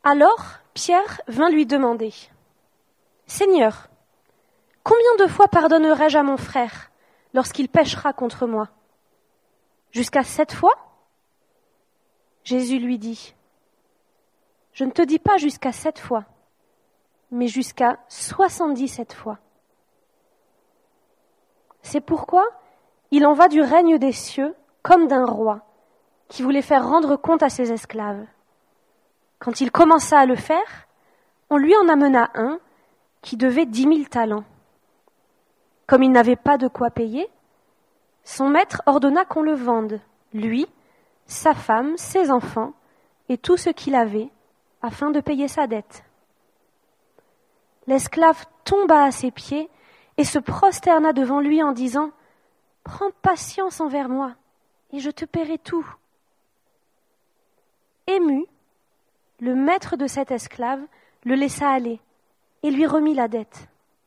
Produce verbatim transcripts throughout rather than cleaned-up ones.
Alors Pierre vint lui demander, « Seigneur, combien de fois pardonnerai-je à mon frère lorsqu'il péchera contre moi ? Jusqu'à sept fois ?» Jésus lui dit, « Je ne te dis pas jusqu'à sept fois, mais jusqu'à soixante-dix-sept fois. » C'est pourquoi il en va du règne des cieux comme d'un roi qui voulait faire rendre compte à ses esclaves. Quand il commença à le faire, on lui en amena un qui devait dix mille talents. Comme il n'avait pas de quoi payer, son maître ordonna qu'on le vende, lui, sa femme, ses enfants et tout ce qu'il avait, afin de payer sa dette. L'esclave tomba à ses pieds et se prosterna devant lui en disant « Prends patience envers moi, et je te paierai tout. » Ému, le maître de cet esclave le laissa aller et lui remit la dette.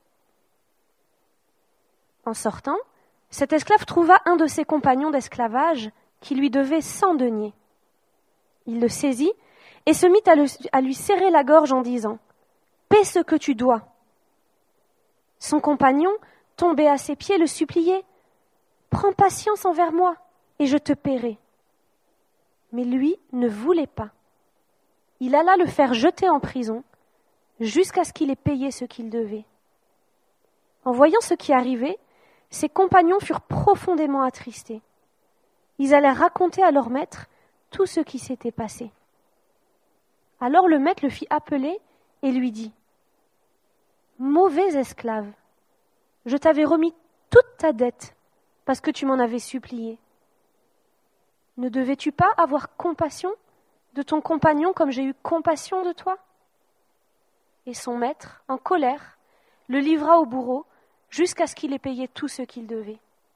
En sortant, cet esclave trouva un de ses compagnons d'esclavage qui lui devait cent deniers. Il le saisit et se mit à, le, à lui serrer la gorge en disant « Paie ce que tu dois. » Son compagnon, tombé à ses pieds, le suppliait « Prends patience envers moi, et je te paierai. » Mais lui ne voulait pas. Il alla le faire jeter en prison, jusqu'à ce qu'il ait payé ce qu'il devait. En voyant ce qui arrivait, ses compagnons furent profondément attristés. Ils allèrent raconter à leur maître tout ce qui s'était passé. Alors le maître le fit appeler et lui dit « Mauvais esclave, je t'avais remis toute ta dette parce que tu m'en avais supplié. Ne devais-tu pas avoir compassion de ton compagnon comme j'ai eu compassion de toi ?» Et son maître, en colère, le livra au bourreau jusqu'à ce qu'il ait payé tout ce qu'il devait.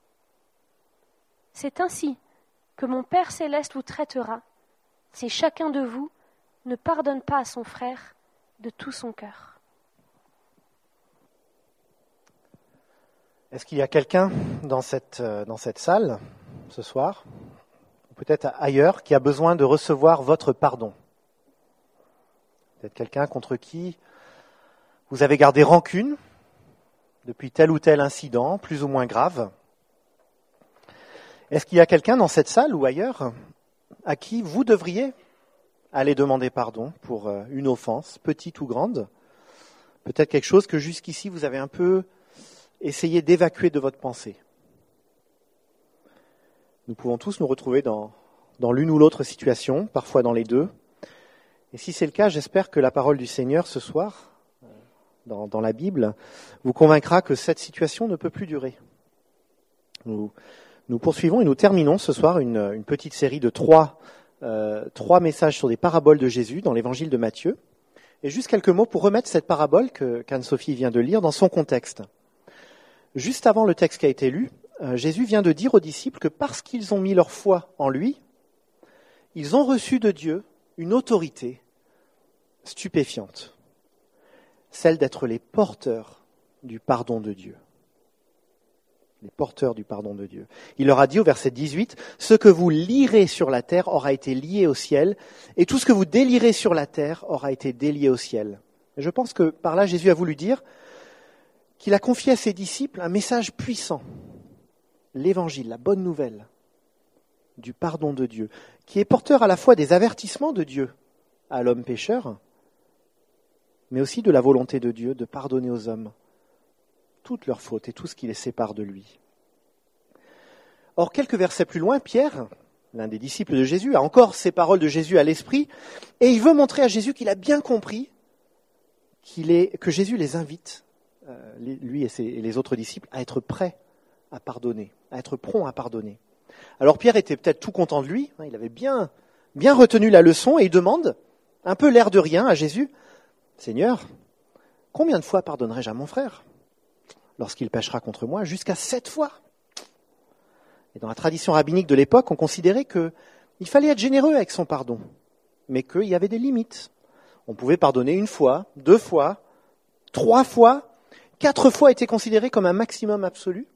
C'est ainsi que mon Père céleste vous traitera si chacun de vous ne pardonne pas à son frère de tout son cœur. Est-ce qu'il y a quelqu'un dans cette, dans cette salle ce soir, ou peut-être ailleurs, qui a besoin de recevoir votre pardon ? Peut-être quelqu'un contre qui vous avez gardé rancune depuis tel ou tel incident, plus ou moins grave. Est-ce qu'il y a quelqu'un dans cette salle ou ailleurs à qui vous devriez aller demander pardon pour une offense, petite ou grande ? Peut-être quelque chose que jusqu'ici vous avez un peu essayé d'évacuer de votre pensée. Nous pouvons tous nous retrouver dans, dans l'une ou l'autre situation, parfois dans les deux. Et si c'est le cas, j'espère que la parole du Seigneur ce soir, dans, dans la Bible, vous convaincra que cette situation ne peut plus durer. Nous, nous poursuivons et nous terminons ce soir une, une petite série de trois, euh, trois messages sur des paraboles de Jésus dans l'évangile de Matthieu. Et juste quelques mots pour remettre cette parabole que, qu'Anne-Sophie vient de lire dans son contexte. Juste avant le texte qui a été lu, euh, Jésus vient de dire aux disciples que parce qu'ils ont mis leur foi en lui, ils ont reçu de Dieu une autorité stupéfiante, celle d'être les porteurs du pardon de Dieu. Les porteurs du pardon de Dieu. Il leur a dit au verset dix-huit, « Ce que vous lirez sur la terre aura été lié au ciel, et tout ce que vous délirez sur la terre aura été délié au ciel. » Et je pense que par là, Jésus a voulu dire qu'il a confié à ses disciples un message puissant, l'évangile, la bonne nouvelle du pardon de Dieu, qui est porteur à la fois des avertissements de Dieu à l'homme pécheur, mais aussi de la volonté de Dieu de pardonner aux hommes toutes leurs fautes et tout ce qui les sépare de lui. Or, quelques versets plus loin, Pierre, l'un des disciples de Jésus, a encore ces paroles de Jésus à l'esprit, et il veut montrer à Jésus qu'il a bien compris qu'il est, que Jésus les invite, euh, lui et, ses, et les autres disciples, à être prêts à pardonner, à être prompts à pardonner. Alors Pierre était peut-être tout content de lui, hein, il avait bien, bien retenu la leçon, et il demande, un peu l'air de rien, à Jésus, « Seigneur, combien de fois pardonnerai-je à mon frère lorsqu'il péchera contre moi ? Jusqu'à sept fois ?» Et dans la tradition rabbinique de l'époque, on considérait qu'il fallait être généreux avec son pardon, mais qu'il y avait des limites. On pouvait pardonner une fois, deux fois, trois fois, quatre fois était considéré comme un maximum absolu.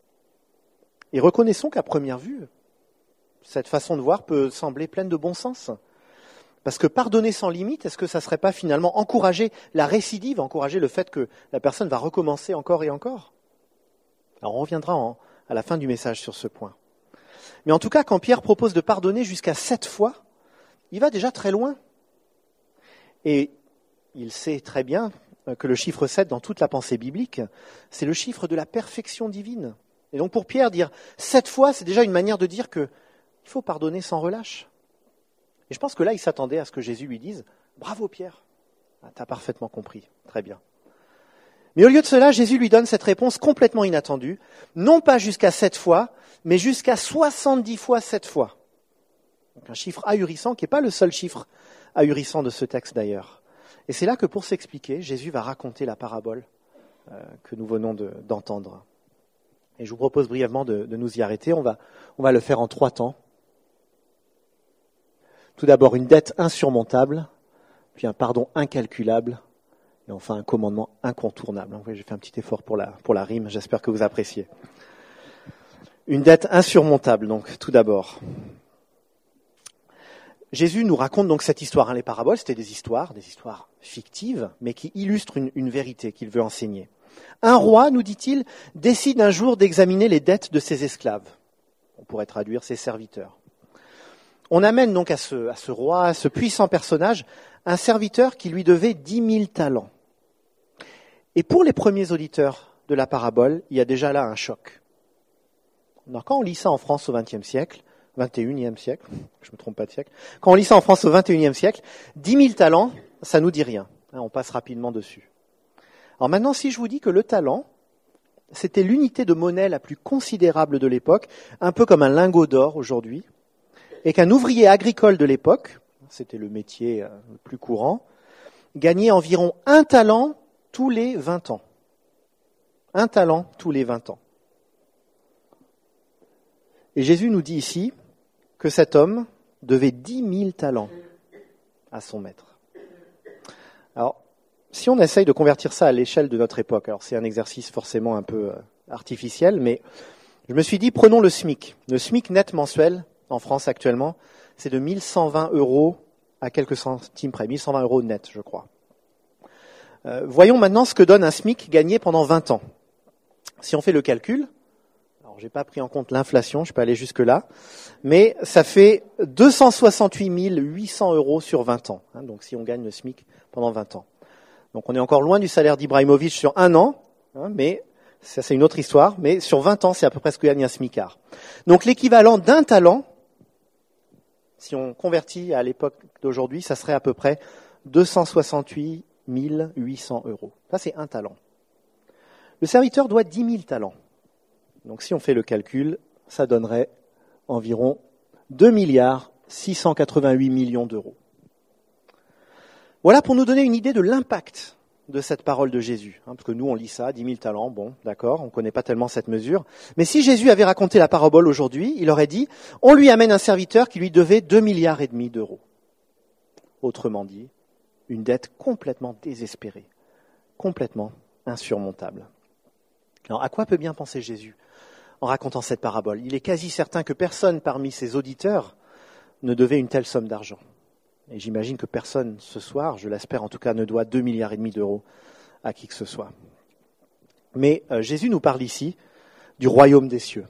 Et reconnaissons qu'à première vue, cette façon de voir peut sembler pleine de bon sens. Parce que pardonner sans limite, est-ce que ça ne serait pas finalement encourager la récidive, encourager le fait que la personne va recommencer encore et encore? Alors on reviendra en, à la fin du message sur ce point. Mais en tout cas, quand Pierre propose de pardonner jusqu'à sept fois, il va déjà très loin. Et il sait très bien que le chiffre sept, dans toute la pensée biblique, c'est le chiffre de la perfection divine. Et donc pour Pierre, dire sept fois, c'est déjà une manière de dire qu'il faut pardonner sans relâche. Et je pense que là, il s'attendait à ce que Jésus lui dise « Bravo Pierre, ah, tu as parfaitement compris, très bien ». Mais au lieu de cela, Jésus lui donne cette réponse complètement inattendue, non pas jusqu'à sept fois, mais jusqu'à soixante-dix fois sept fois. Donc un chiffre ahurissant qui n'est pas le seul chiffre ahurissant de ce texte d'ailleurs. Et c'est là que pour s'expliquer, Jésus va raconter la parabole euh, que nous venons de, d'entendre. Et je vous propose brièvement de, de nous y arrêter. On va, on va le faire en trois temps. Tout d'abord, une dette insurmontable, puis un pardon incalculable, et enfin un commandement incontournable. Vous voyez, j'ai fait un petit effort pour la, pour la rime, j'espère que vous appréciez. Une dette insurmontable, donc, tout d'abord. Jésus nous raconte donc cette histoire. Les paraboles, c'était des histoires, des histoires fictives, mais qui illustrent une, une vérité qu'il veut enseigner. Un roi, nous dit-il, décide un jour d'examiner les dettes de ses esclaves. On pourrait traduire ses serviteurs. On amène donc à ce, à ce roi, à ce puissant personnage, un serviteur qui lui devait dix mille talents. Et pour les premiers auditeurs de la parabole, il y a déjà là un choc. Alors, quand on lit ça en France au vingtième siècle, vingt et unième siècle, je ne me trompe pas de siècle, quand on lit ça en France au vingt et unième siècle, dix mille talents, ça nous dit rien. On passe rapidement dessus. Alors maintenant, si je vous dis que le talent, c'était l'unité de monnaie la plus considérable de l'époque, un peu comme un lingot d'or aujourd'hui, et qu'un ouvrier agricole de l'époque, c'était le métier le plus courant, gagnait environ un talent tous les vingt ans. Un talent tous les vingt ans. Et Jésus nous dit ici que cet homme devait dix mille talents à son maître. Alors, si on essaye de convertir ça à l'échelle de notre époque, alors c'est un exercice forcément un peu artificiel, mais je me suis dit, prenons le SMIC. Le SMIC net mensuel, en France actuellement, c'est de mille cent vingt euros à quelques centimes près, mille cent vingt euros net, je crois. Euh, voyons maintenant ce que donne un SMIC gagné pendant vingt ans. Si on fait le calcul, alors j'ai pas pris en compte l'inflation, je peux aller jusque-là, mais ça fait deux cent soixante-huit mille huit cents euros sur vingt ans, hein, donc si on gagne le SMIC pendant vingt ans. Donc on est encore loin du salaire d'Ibrahimovic sur un an, hein, mais ça c'est une autre histoire, mais sur vingt ans, c'est à peu près ce que gagne un SMICard. Donc l'équivalent d'un talent, si on convertit à l'époque d'aujourd'hui, ça serait à peu près deux cent soixante-huit mille huit cents euros. Ça, c'est un talent. Le serviteur doit dix mille talents. Donc, si on fait le calcul, ça donnerait environ deux milliards six cent quatre-vingt-huit millions d'euros. Voilà pour nous donner une idée de l'impact de cette parole de Jésus. Hein, parce que nous, on lit ça, dix mille talents, bon, d'accord, on ne connaît pas tellement cette mesure. Mais si Jésus avait raconté la parabole aujourd'hui, il aurait dit, on lui amène un serviteur qui lui devait deux milliards et demi d'euros. Autrement dit, une dette complètement désespérée, complètement insurmontable. Alors, à quoi peut bien penser Jésus en racontant cette parabole? Il est quasi certain que personne parmi ses auditeurs ne devait une telle somme d'argent. Et j'imagine que personne ce soir, je l'espère en tout cas, ne doit deux milliards et demi d'euros à qui que ce soit. Mais euh, Jésus nous parle ici du royaume des cieux.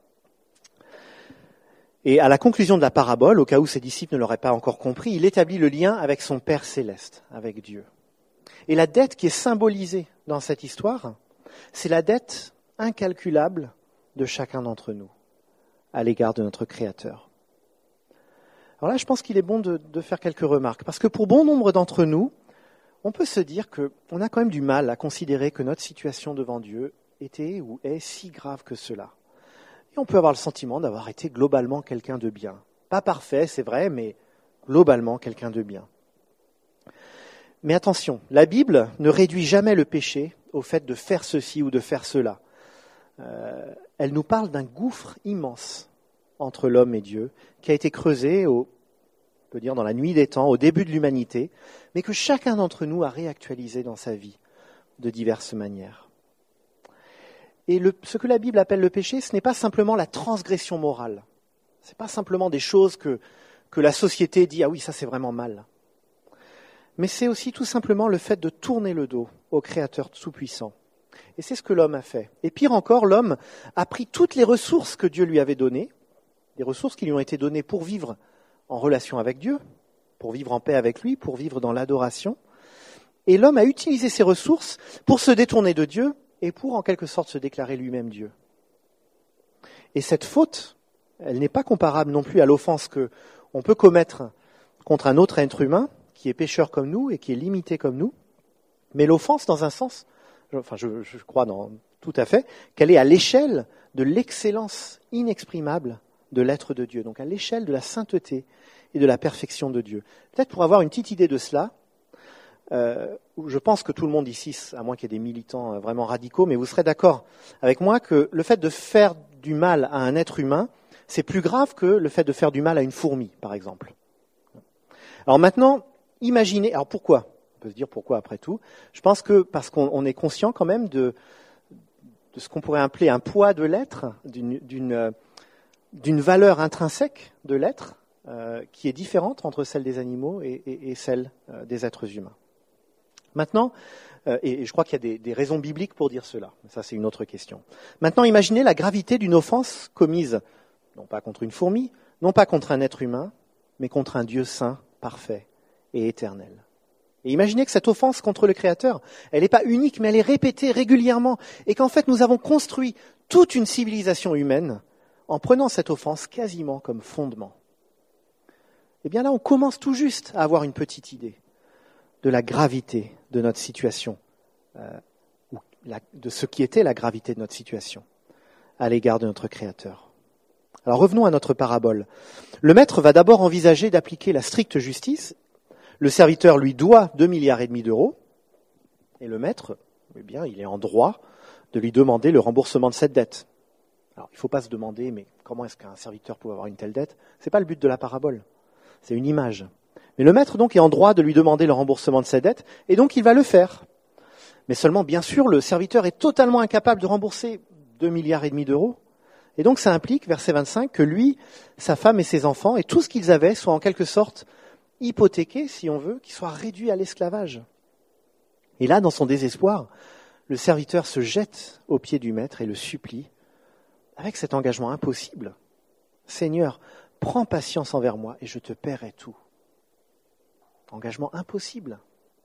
Et à la conclusion de la parabole, au cas où ses disciples ne l'auraient pas encore compris, il établit le lien avec son Père céleste, avec Dieu. Et la dette qui est symbolisée dans cette histoire, c'est la dette incalculable de chacun d'entre nous à l'égard de notre Créateur. Alors là, je pense qu'il est bon de, de faire quelques remarques, parce que pour bon nombre d'entre nous, on peut se dire qu'on a quand même du mal à considérer que notre situation devant Dieu était ou est si grave que cela. Et on peut avoir le sentiment d'avoir été globalement quelqu'un de bien. Pas parfait, c'est vrai, mais globalement quelqu'un de bien. Mais attention, la Bible ne réduit jamais le péché au fait de faire ceci ou de faire cela. Euh, elle nous parle d'un gouffre immense entre l'homme et Dieu, qui a été creusé, au, on peut dire dans la nuit des temps, au début de l'humanité, mais que chacun d'entre nous a réactualisé dans sa vie de diverses manières. Et le, ce que la Bible appelle le péché, ce n'est pas simplement la transgression morale. Ce n'est pas simplement des choses que, que la société dit « Ah oui, ça c'est vraiment mal ». Mais c'est aussi tout simplement le fait de tourner le dos au Créateur tout-puissant. Et c'est ce que l'homme a fait. Et pire encore, l'homme a pris toutes les ressources que Dieu lui avait données, les ressources qui lui ont été données pour vivre en relation avec Dieu, pour vivre en paix avec lui, pour vivre dans l'adoration. Et l'homme a utilisé ces ressources pour se détourner de Dieu et pour en quelque sorte se déclarer lui-même Dieu. Et cette faute, elle n'est pas comparable non plus à l'offense qu'on peut commettre contre un autre être humain qui est pécheur comme nous et qui est limité comme nous. Mais l'offense, dans un sens, enfin je, je crois dans, tout à fait, qu'elle est à l'échelle de l'excellence inexprimable de l'être de Dieu, donc à l'échelle de la sainteté et de la perfection de Dieu. Peut-être pour avoir une petite idée de cela, euh, je pense que tout le monde ici, à moins qu'il y ait des militants vraiment radicaux, mais vous serez d'accord avec moi que le fait de faire du mal à un être humain, c'est plus grave que le fait de faire du mal à une fourmi, par exemple. Alors maintenant, imaginez, alors pourquoi ? On peut se dire pourquoi après tout. Je pense que parce qu'on on est conscient quand même de, de ce qu'on pourrait appeler un poids de l'être, d'une, d'une, d'une valeur intrinsèque de l'être, euh, qui est différente entre celle des animaux et, et, et celle euh, des êtres humains. Maintenant, euh, et, et je crois qu'il y a des, des raisons bibliques pour dire cela, ça c'est une autre question. Maintenant, imaginez la gravité d'une offense commise, non pas contre une fourmi, non pas contre un être humain, mais contre un Dieu saint, parfait et éternel. Et imaginez que cette offense contre le Créateur, elle n'est pas unique, mais elle est répétée régulièrement, et qu'en fait nous avons construit toute une civilisation humaine en prenant cette offense quasiment comme fondement. Eh bien là, on commence tout juste à avoir une petite idée de la gravité de notre situation, euh, ou la, de ce qui était la gravité de notre situation à l'égard de notre Créateur. Alors revenons à notre parabole. Le maître va d'abord envisager d'appliquer la stricte justice. Le serviteur lui doit deux milliards et demi d'euros, et le maître, eh bien, il est en droit de lui demander le remboursement de cette dette. Alors, il ne faut pas se demander, mais comment est-ce qu'un serviteur peut avoir une telle dette ? Ce n'est pas le but de la parabole, c'est une image. Mais le maître, donc, est en droit de lui demander le remboursement de cette dette, et donc il va le faire. Mais seulement, bien sûr, le serviteur est totalement incapable de rembourser deux milliards et demi d'euros, et donc ça implique, verset vingt-cinq, que lui, sa femme et ses enfants, et tout ce qu'ils avaient, soient en quelque sorte hypothéqués, si on veut, qu'ils soient réduits à l'esclavage. Et là, dans son désespoir, le serviteur se jette aux pieds du maître et le supplie, avec cet engagement impossible. « Seigneur, prends patience envers moi et je te paierai tout. » Engagement impossible,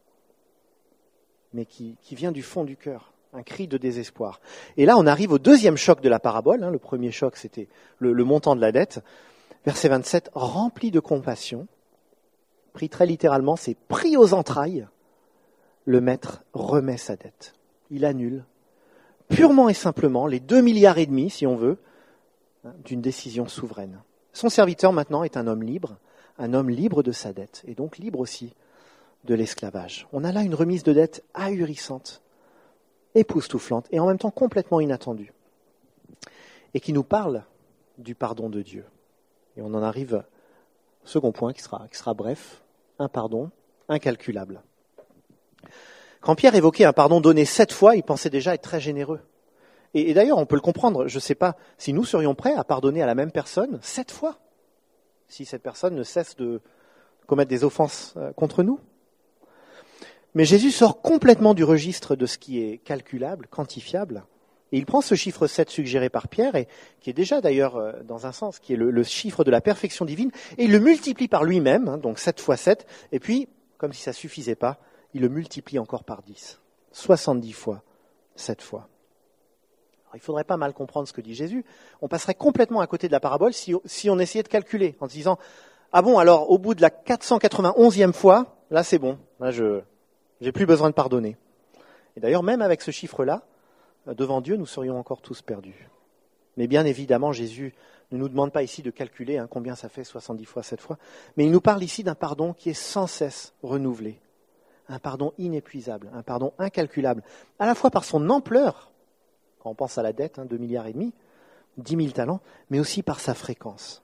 mais qui, qui vient du fond du cœur, un cri de désespoir. Et là, on arrive au deuxième choc de la parabole. Hein. Le premier choc, c'était le, le montant de la dette. Verset vingt-sept, « Rempli de compassion », pris très littéralement, c'est pris aux entrailles, le maître remet sa dette. Il annule purement et simplement les deux milliards et demi, si on veut, d'une décision souveraine. Son serviteur maintenant est un homme libre, un homme libre de sa dette, et donc libre aussi de l'esclavage. On a là une remise de dette ahurissante, époustouflante, et en même temps complètement inattendue, et qui nous parle du pardon de Dieu. Et on en arrive au second point qui sera, qui sera bref, un pardon incalculable. Quand Pierre évoquait un pardon donné sept fois, il pensait déjà être très généreux. Et, et d'ailleurs, on peut le comprendre, je ne sais pas si nous serions prêts à pardonner à la même personne sept fois, si cette personne ne cesse de commettre des offenses contre nous. Mais Jésus sort complètement du registre de ce qui est calculable, quantifiable, et il prend ce chiffre sept suggéré par Pierre, et qui est déjà d'ailleurs, dans un sens, qui est le, le chiffre de la perfection divine, et il le multiplie par lui-même, hein, donc sept fois sept, et puis, comme si ça ne suffisait pas, il le multiplie encore par dix. soixante-dix fois, sept fois. Alors, il ne faudrait pas mal comprendre ce que dit Jésus. On passerait complètement à côté de la parabole si, si on essayait de calculer, en se disant, ah bon, alors au bout de la quatre cent quatre-vingt-onzième fois, là c'est bon, là je n'ai plus besoin de pardonner. Et d'ailleurs, même avec ce chiffre-là, devant Dieu, nous serions encore tous perdus. Mais bien évidemment, Jésus ne nous demande pas ici de calculer hein, combien ça fait soixante-dix fois, sept fois, mais il nous parle ici d'un pardon qui est sans cesse renouvelé, un pardon inépuisable, un pardon incalculable, à la fois par son ampleur, quand on pense à la dette, hein, deux milliards et demi, dix mille talents, mais aussi par sa fréquence.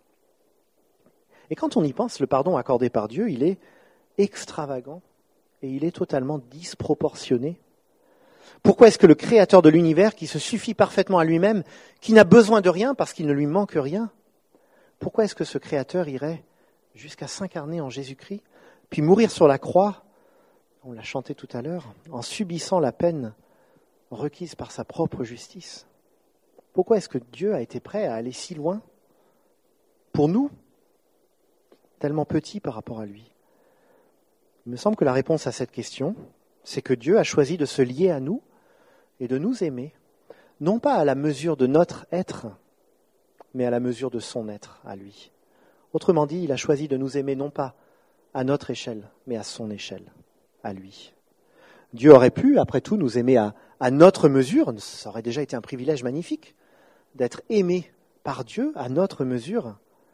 Et quand on y pense, le pardon accordé par Dieu, il est extravagant et il est totalement disproportionné. Pourquoi est-ce que le Créateur de l'univers, qui se suffit parfaitement à lui-même, qui n'a besoin de rien parce qu'il ne lui manque rien, pourquoi est-ce que ce Créateur irait jusqu'à s'incarner en Jésus-Christ, puis mourir sur la croix, on l'a chanté tout à l'heure, en subissant la peine requise par sa propre justice. Pourquoi est-ce que Dieu a été prêt à aller si loin pour nous, tellement petits par rapport à lui? Il me semble que la réponse à cette question, c'est que Dieu a choisi de se lier à nous et de nous aimer, non pas à la mesure de notre être, mais à la mesure de son être à lui. Autrement dit, il a choisi de nous aimer non pas à notre échelle, mais à son échelle, à lui. Dieu aurait pu, après tout, nous aimer à, à notre mesure. Ça aurait déjà été un privilège magnifique d'être aimé par Dieu à notre mesure.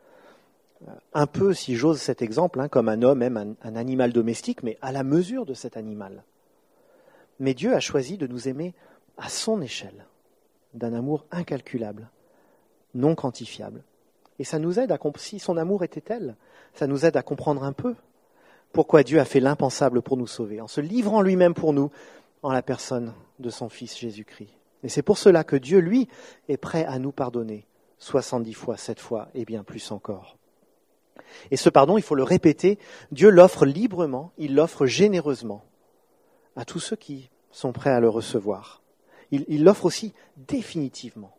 Un peu, si j'ose cet exemple, hein, comme un homme aime un, un animal domestique, mais à la mesure de cet animal. Mais Dieu a choisi de nous aimer à son échelle, d'un amour incalculable, non quantifiable. Et ça nous aide à comprendre, si son amour était tel, ça nous aide à comprendre un peu pourquoi Dieu a fait l'impensable pour nous sauver, en se livrant lui-même pour nous, en la personne de son Fils Jésus-Christ. Et c'est pour cela que Dieu, lui, est prêt à nous pardonner, soixante-dix fois, sept fois, et bien plus encore. Et ce pardon, il faut le répéter, Dieu l'offre librement, il l'offre généreusement à tous ceux qui sont prêts à le recevoir. Il, il l'offre aussi définitivement.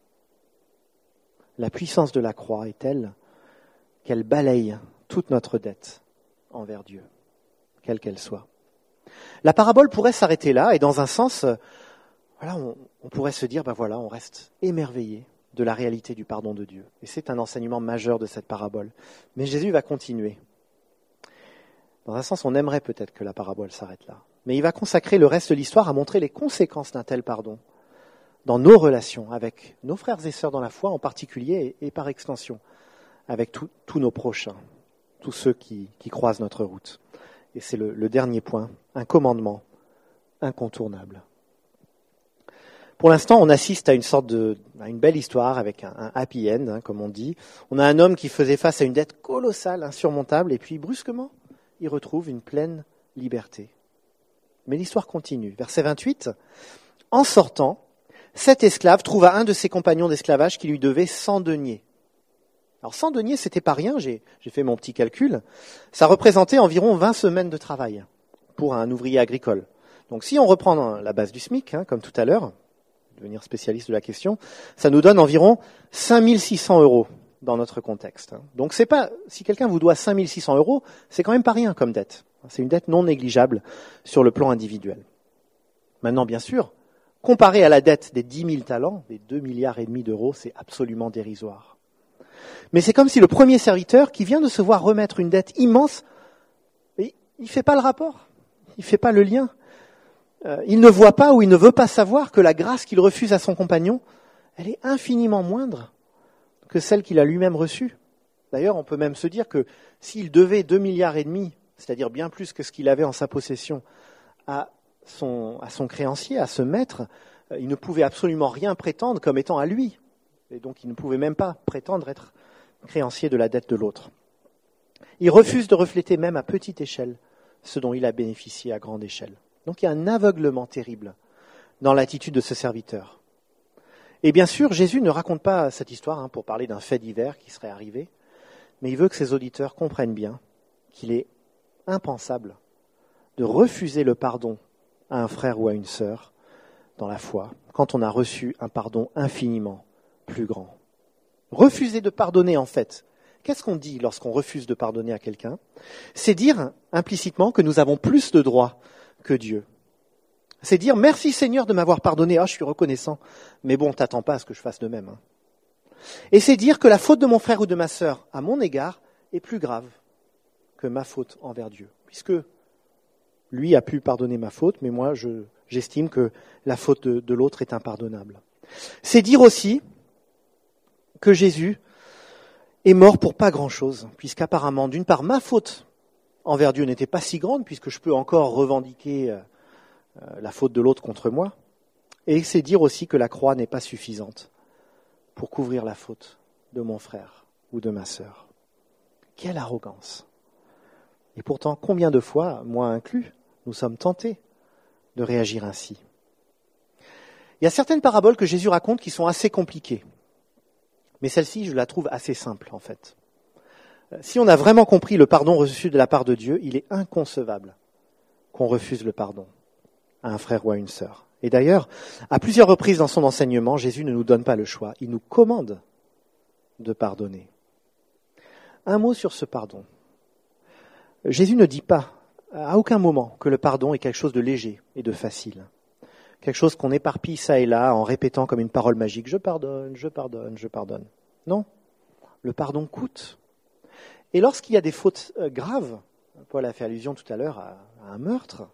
La puissance de la croix est telle qu'elle balaye toute notre dette envers Dieu, quelle qu'elle soit. La parabole pourrait s'arrêter là, et dans un sens, euh, voilà, on, on pourrait se dire, ben voilà, on reste émerveillé de la réalité du pardon de Dieu. Et c'est un enseignement majeur de cette parabole. Mais Jésus va continuer. Dans un sens, on aimerait peut-être que la parabole s'arrête là. Mais il va consacrer le reste de l'histoire à montrer les conséquences d'un tel pardon dans nos relations avec nos frères et sœurs dans la foi en particulier et, et par extension avec tous nos prochains, tous ceux qui, qui croisent notre route. Et c'est le, le dernier point, un commandement incontournable. Pour l'instant, on assiste à une sorte de, à une belle histoire avec un, un happy end, hein, comme on dit. On a un homme qui faisait face à une dette colossale, insurmontable, et puis brusquement, il retrouve une pleine liberté. Mais l'histoire continue. Verset vingt-huit. En sortant, cet esclave trouva un de ses compagnons d'esclavage qui lui devait cent deniers. Alors cent deniers, c'était pas rien, j'ai, j'ai fait mon petit calcul. Ça représentait environ vingt semaines de travail pour un ouvrier agricole. Donc si on reprend la base du SMIC, hein, comme tout à l'heure, devenir spécialiste de la question, ça nous donne environ cinq mille six cents euros dans notre contexte. Donc c'est pas, si quelqu'un vous doit cinq mille six cents euros, c'est quand même pas rien comme dette. C'est une dette non négligeable sur le plan individuel. Maintenant, bien sûr, comparé à la dette des dix mille talents, des deux milliards et demi d'euros, c'est absolument dérisoire. Mais c'est comme si le premier serviteur qui vient de se voir remettre une dette immense, il ne fait pas le rapport, il ne fait pas le lien. Euh, il ne voit pas ou il ne veut pas savoir que la grâce qu'il refuse à son compagnon, elle est infiniment moindre que celle qu'il a lui-même reçue. D'ailleurs, on peut même se dire que s'il devait deux milliards et demi, c'est-à-dire bien plus que ce qu'il avait en sa possession, à son, à son créancier, à ce maître, euh, il ne pouvait absolument rien prétendre comme étant à lui. Et donc il ne pouvait même pas prétendre être créancier de la dette de l'autre. Il refuse de refléter même à petite échelle ce dont il a bénéficié à grande échelle. Donc il y a un aveuglement terrible dans l'attitude de ce serviteur. Et bien sûr, Jésus ne raconte pas cette histoire hein, pour parler d'un fait divers qui serait arrivé, mais il veut que ses auditeurs comprennent bien qu'il est impensable de refuser le pardon à un frère ou à une sœur dans la foi quand on a reçu un pardon infiniment plus grand. Refuser de pardonner, en fait, qu'est-ce qu'on dit lorsqu'on refuse de pardonner à quelqu'un ? C'est dire implicitement que nous avons plus de droits que Dieu. C'est dire merci Seigneur de m'avoir pardonné, ah je suis reconnaissant, mais bon, t'attends pas à ce que je fasse de même. Hein. Et c'est dire que la faute de mon frère ou de ma sœur à mon égard est plus grave que ma faute envers Dieu, puisque lui a pu pardonner ma faute, mais moi je, j'estime que la faute de, de l'autre est impardonnable. C'est dire aussi que Jésus est mort pour pas grand-chose, puisqu'apparemment, d'une part, ma faute envers Dieu n'était pas si grande, puisque je peux encore revendiquer euh, la faute de l'autre contre moi, et c'est dire aussi que la croix n'est pas suffisante pour couvrir la faute de mon frère ou de ma sœur. Quelle arrogance! Et pourtant, combien de fois, moi inclus, nous sommes tentés de réagir ainsi. Il y a certaines paraboles que Jésus raconte qui sont assez compliquées. Mais celle-ci, je la trouve assez simple, en fait. Si on a vraiment compris le pardon reçu de la part de Dieu, il est inconcevable qu'on refuse le pardon à un frère ou à une sœur. Et d'ailleurs, à plusieurs reprises dans son enseignement, Jésus ne nous donne pas le choix. Il nous commande de pardonner. Un mot sur ce pardon. Jésus ne dit pas à aucun moment que le pardon est quelque chose de léger et de facile. Quelque chose qu'on éparpille ça et là en répétant comme une parole magique. Je pardonne, je pardonne, je pardonne. Non, le pardon coûte. Et lorsqu'il y a des fautes graves, Paul a fait allusion tout à l'heure à, à un meurtre,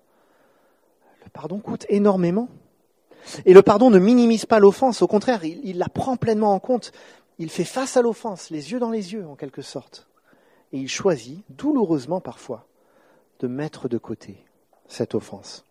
le pardon coûte énormément. Et le pardon ne minimise pas l'offense, au contraire, il, il la prend pleinement en compte. Il fait face à l'offense, les yeux dans les yeux en quelque sorte. Et il choisit, douloureusement parfois, de mettre de côté cette offense.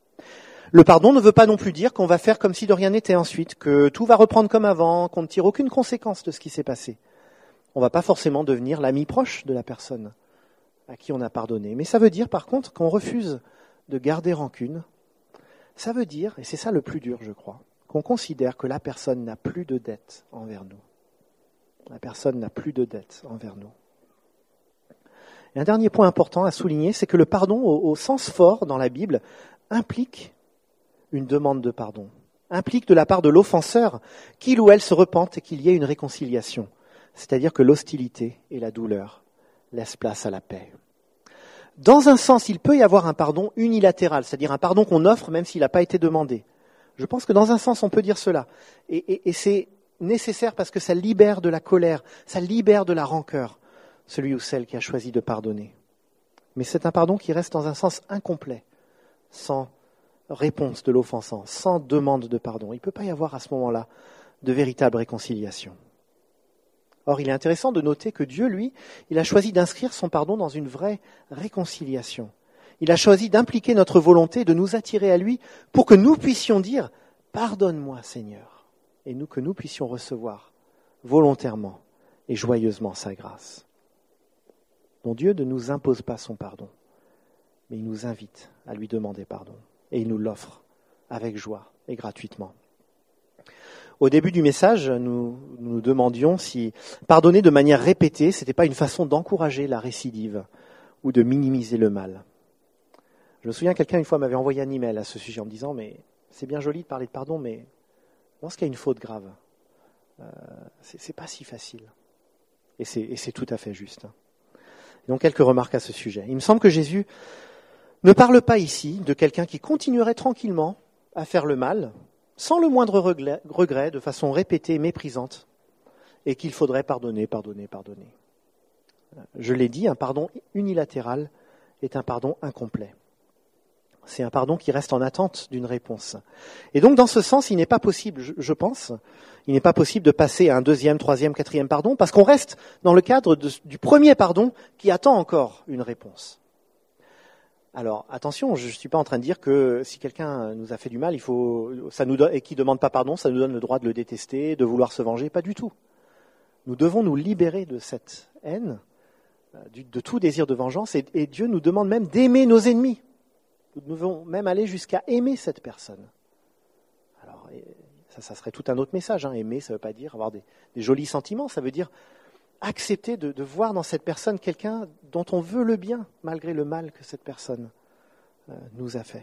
Le pardon ne veut pas non plus dire qu'on va faire comme si de rien n'était ensuite, que tout va reprendre comme avant, qu'on ne tire aucune conséquence de ce qui s'est passé. On ne va pas forcément devenir l'ami proche de la personne à qui on a pardonné. Mais ça veut dire par contre qu'on refuse de garder rancune. Ça veut dire, et c'est ça le plus dur je crois, qu'on considère que la personne n'a plus de dette envers nous. La personne n'a plus de dette envers nous. Et un dernier point important à souligner, c'est que le pardon, au, au sens fort dans la Bible, implique une demande de pardon, implique de la part de l'offenseur qu'il ou elle se repente et qu'il y ait une réconciliation. C'est-à-dire que l'hostilité et la douleur laissent place à la paix. Dans un sens, il peut y avoir un pardon unilatéral, c'est-à-dire un pardon qu'on offre même s'il n'a pas été demandé. Je pense que dans un sens, on peut dire cela. Et, et, et c'est nécessaire parce que ça libère de la colère, ça libère de la rancœur, celui ou celle qui a choisi de pardonner. Mais c'est un pardon qui reste dans un sens incomplet, sans réponse de l'offensant, sans demande de pardon. Il ne peut pas y avoir à ce moment-là de véritable réconciliation. Or, il est intéressant de noter que Dieu, lui, il a choisi d'inscrire son pardon dans une vraie réconciliation. Il a choisi d'impliquer notre volonté, de nous attirer à lui, pour que nous puissions dire « Pardonne-moi, Seigneur », et nous que nous puissions recevoir volontairement et joyeusement sa grâce. Donc Dieu ne nous impose pas son pardon, mais il nous invite à lui demander pardon, et il nous l'offre avec joie et gratuitement. Au début du message, nous nous demandions si pardonner de manière répétée, ce n'était pas une façon d'encourager la récidive ou de minimiser le mal. Je me souviens, quelqu'un une fois m'avait envoyé un email à ce sujet en me disant « mais c'est bien joli de parler de pardon, mais lorsqu'il y a une faute grave, euh, c'est, c'est pas si facile. » Et c'est, et c'est tout à fait juste. Et donc quelques remarques à ce sujet. Il me semble que Jésus ne parle pas ici de quelqu'un qui continuerait tranquillement à faire le mal, sans le moindre regret, de façon répétée et méprisante, et qu'il faudrait pardonner, pardonner, pardonner. Je l'ai dit, un pardon unilatéral est un pardon incomplet. C'est un pardon qui reste en attente d'une réponse. Et donc, dans ce sens, il n'est pas possible, je pense, il n'est pas possible de passer à un deuxième, troisième, quatrième pardon, parce qu'on reste dans le cadre de, du premier pardon qui attend encore une réponse. Alors, attention, je ne suis pas en train de dire que si quelqu'un nous a fait du mal, il faut, ça nous donne, et qui ne demande pas pardon, ça nous donne le droit de le détester, de vouloir se venger. Pas du tout. Nous devons nous libérer de cette haine, de tout désir de vengeance, et, et Dieu nous demande même d'aimer nos ennemis. Nous devons même aller jusqu'à aimer cette personne. Alors, ça, ça serait tout un autre message. Hein. Aimer, ça ne veut pas dire avoir des, des jolis sentiments, ça veut dire accepter de, de voir dans cette personne quelqu'un dont on veut le bien, malgré le mal que cette personne euh, nous a fait.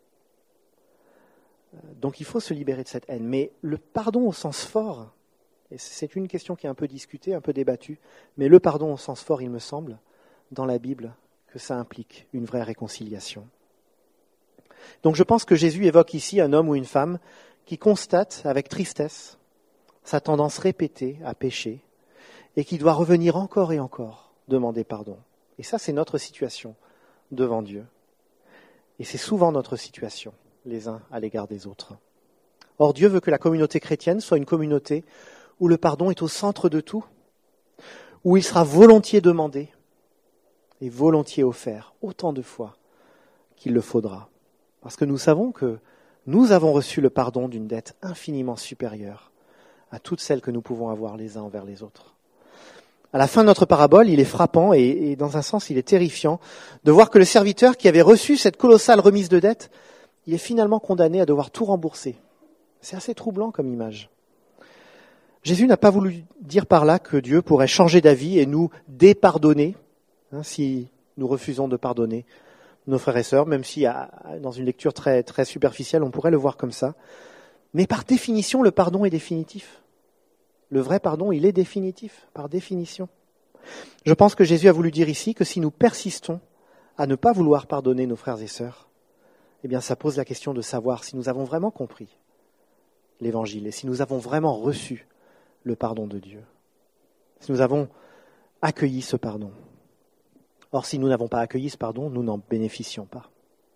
Euh, donc il faut se libérer de cette haine. Mais le pardon au sens fort, et c'est une question qui est un peu discutée, un peu débattue, mais le pardon au sens fort, il me semble, dans la Bible, que ça implique une vraie réconciliation. Donc je pense que Jésus évoque ici un homme ou une femme qui constate avec tristesse sa tendance répétée à pécher, et qui doit revenir encore et encore demander pardon. Et ça, c'est notre situation devant Dieu. Et c'est souvent notre situation, les uns à l'égard des autres. Or, Dieu veut que la communauté chrétienne soit une communauté où le pardon est au centre de tout, où il sera volontiers demandé et volontiers offert, autant de fois qu'il le faudra. Parce que nous savons que nous avons reçu le pardon d'une dette infiniment supérieure à toutes celles que nous pouvons avoir les uns envers les autres. À la fin de notre parabole, il est frappant et, et dans un sens, il est terrifiant de voir que le serviteur qui avait reçu cette colossale remise de dette, il est finalement condamné à devoir tout rembourser. C'est assez troublant comme image. Jésus n'a pas voulu dire par là que Dieu pourrait changer d'avis et nous dépardonner, hein, si nous refusons de pardonner nos frères et sœurs, même si dans une lecture très, très superficielle, on pourrait le voir comme ça. Mais par définition, le pardon est définitif. Le vrai pardon, il est définitif, par définition. Je pense que Jésus a voulu dire ici que si nous persistons à ne pas vouloir pardonner nos frères et sœurs, eh bien ça pose la question de savoir si nous avons vraiment compris l'Évangile et si nous avons vraiment reçu le pardon de Dieu, si nous avons accueilli ce pardon. Or, si nous n'avons pas accueilli ce pardon, nous n'en bénéficions pas.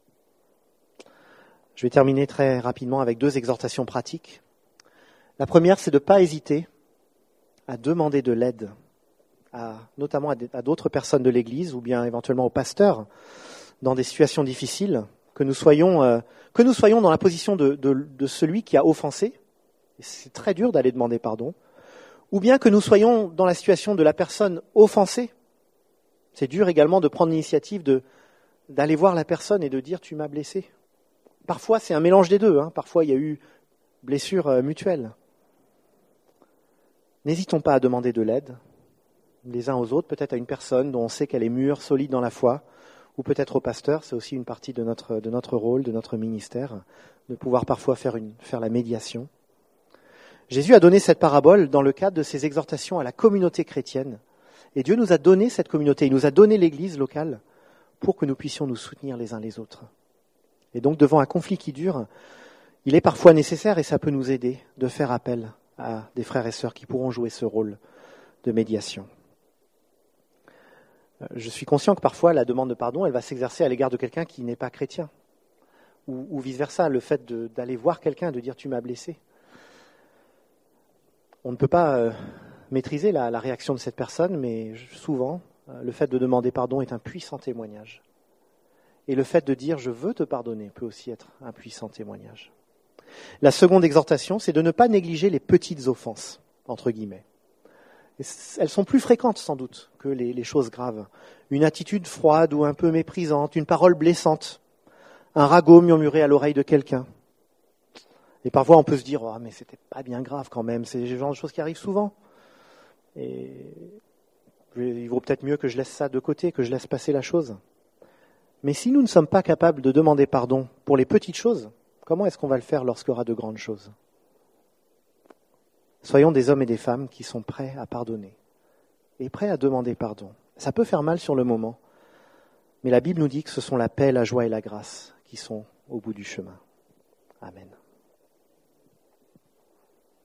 Je vais terminer très rapidement avec deux exhortations pratiques. La première, c'est de ne pas hésiter à demander de l'aide, à, notamment à d'autres personnes de l'Église ou bien éventuellement aux pasteurs dans des situations difficiles, que nous soyons, euh, que nous soyons dans la position de, de, de celui qui a offensé, et c'est très dur d'aller demander pardon, ou bien que nous soyons dans la situation de la personne offensée. C'est dur également de prendre l'initiative de, d'aller voir la personne et de dire « tu m'as blessé ». Parfois, c'est un mélange des deux. Hein. Parfois, il y a eu blessure euh, mutuelle. N'hésitons pas à demander de l'aide, les uns aux autres, peut-être à une personne dont on sait qu'elle est mûre, solide dans la foi, ou peut-être au pasteur. C'est aussi une partie de notre, de notre rôle, de notre ministère, de pouvoir parfois faire, une, faire la médiation. Jésus a donné cette parabole dans le cadre de ses exhortations à la communauté chrétienne. Et Dieu nous a donné cette communauté, il nous a donné l'Église locale pour que nous puissions nous soutenir les uns les autres. Et donc devant un conflit qui dure, il est parfois nécessaire, et ça peut nous aider, de faire appel à des frères et sœurs qui pourront jouer ce rôle de médiation. Je suis conscient que parfois la demande de pardon, elle va s'exercer à l'égard de quelqu'un qui n'est pas chrétien. Ou, ou vice-versa, le fait de, d'aller voir quelqu'un, de dire « tu m'as blessé ». On ne peut pas euh, maîtriser la, la réaction de cette personne, mais souvent, euh, le fait de demander pardon est un puissant témoignage. Et le fait de dire « je veux te pardonner » peut aussi être un puissant témoignage. La seconde exhortation, c'est de ne pas négliger les petites offenses, entre guillemets. Et elles sont plus fréquentes sans doute que les, les choses graves. Une attitude froide ou un peu méprisante, une parole blessante, un ragot murmuré à l'oreille de quelqu'un. Et parfois on peut se dire « oh, mais c'était pas bien grave quand même », c'est le genre de choses qui arrivent souvent. Et il vaut peut-être mieux que je laisse ça de côté, que je laisse passer la chose. Mais si nous ne sommes pas capables de demander pardon pour les petites choses, comment est-ce qu'on va le faire lorsqu'il y aura de grandes choses ? Soyons des hommes et des femmes qui sont prêts à pardonner et prêts à demander pardon. Ça peut faire mal sur le moment, mais la Bible nous dit que ce sont la paix, la joie et la grâce qui sont au bout du chemin. Amen.